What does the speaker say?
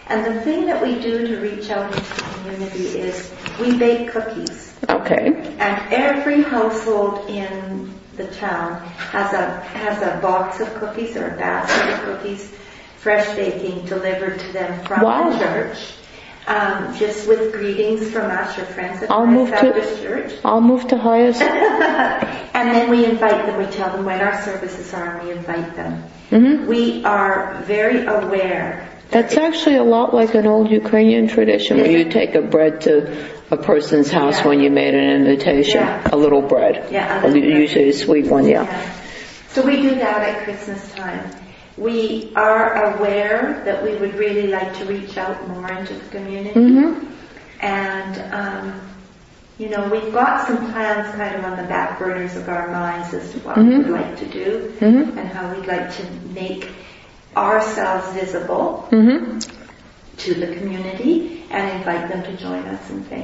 And the thing that we do to reach out into the community is we bake cookies. Okay. And every household in the town has a box of cookies or a basket of cookies, fresh baking, delivered to them from the church. Just with greetings from us, your friends at Highest Baptist Church. I'll move to Highest. And then we invite them, we tell them when our services are, and we invite them. Mm-hmm. We are very aware. That's actually a lot like an old Ukrainian tradition where you take a bread to a person's house when you made an invitation. A little bread. Usually a sweet one, So we do that at Christmas time. We are aware that we would really like to reach out more into the community. Mm-hmm. And, we've got some plans kind of on the back burners of our minds as to what we would like to do and how we'd like to make ourselves visible to the community and invite them to join us in things.